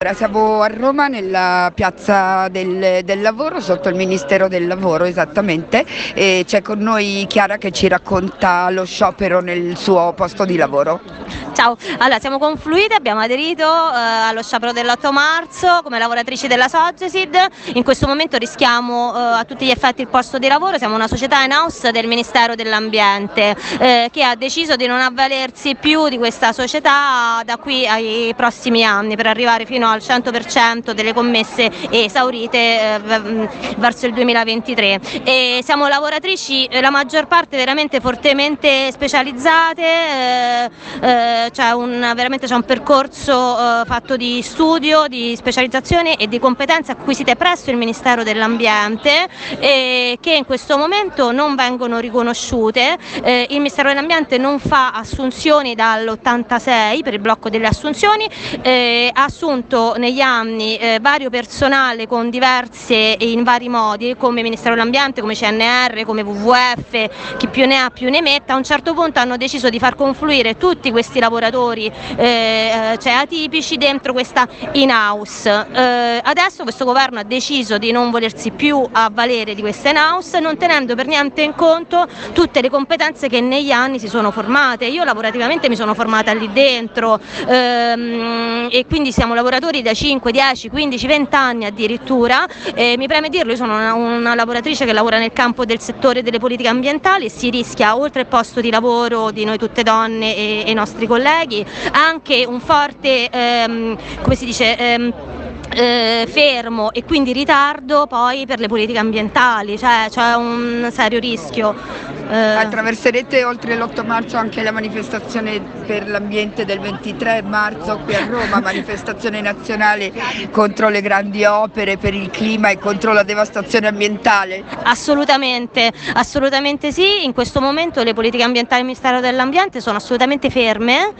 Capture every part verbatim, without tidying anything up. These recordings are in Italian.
Ora siamo a Roma nella piazza del, del lavoro, sotto il Ministero del Lavoro esattamente, e c'è con noi Chiara che ci racconta lo sciopero nel suo posto di lavoro. Ciao, allora siamo confluite, abbiamo aderito eh, allo sciopero dell'otto marzo come lavoratrici della Sogesid. In questo momento rischiamo eh, a tutti gli effetti il posto di lavoro. Siamo una società in house del Ministero dell'Ambiente eh, che ha deciso di non avvalersi più di questa società da qui ai prossimi anni per arrivare fino al cento per cento delle commesse esaurite eh, verso il duemilaventitré. E siamo lavoratrici, la maggior parte veramente fortemente specializzate, eh, eh, c'è un, veramente c'è un percorso eh, fatto di studio, di specializzazione e di competenze acquisite presso il Ministero dell'Ambiente e che in questo momento non vengono riconosciute. Eh, il Ministero dell'Ambiente non fa assunzioni dall'ottantasei per il blocco delle assunzioni, eh, ha assunto negli anni eh, vario personale con diverse e in vari modi come Ministero dell'Ambiente, come C N R, come W W F, chi più ne ha più ne metta. A un certo punto hanno deciso di far confluire tutti questi lavoratori eh, cioè atipici dentro questa in-house. Eh, adesso questo governo ha deciso di non volersi più avvalere di questa in-house, non tenendo per niente in conto tutte le competenze che negli anni si sono formate. Io lavorativamente mi sono formata lì dentro ehm, e quindi siamo lavoratori da cinque, dieci, quindici, venti anni addirittura. Eh, mi preme dirlo, io sono una, una lavoratrice che lavora nel campo del settore delle politiche ambientali e si rischia, oltre al posto di lavoro di noi tutte donne e, e i nostri colleghi, anche un forte ehm, come si dice ehm, eh, fermo e quindi ritardo poi per le politiche ambientali, cioè c'è un serio rischio. Eh, Attraverserete oltre l'otto marzo anche la manifestazione per l'ambiente del ventitré marzo qui a Roma, manifestazione nazionale contro le grandi opere, per il clima e contro la devastazione ambientale? Assolutamente, assolutamente sì. In questo momento le politiche ambientali del Ministero dell'Ambiente sono assolutamente ferme,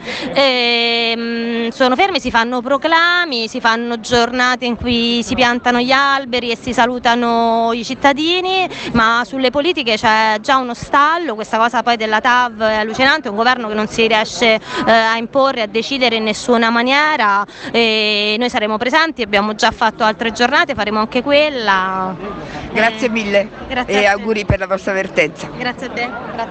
ehm, sono ferme, si fanno proclami, si fanno giornate in cui si piantano gli alberi e si salutano i cittadini, ma sulle politiche c'è già uno stallo. Questa cosa poi della T A V è allucinante, un governo che non si riesce eh, a imporre, a decidere in nessuna maniera, e noi saremo presenti, abbiamo già fatto altre giornate, faremo anche quella. Grazie Eh, mille grazie e a te. auguri per la vostra vertenza. Grazie a te. Grazie.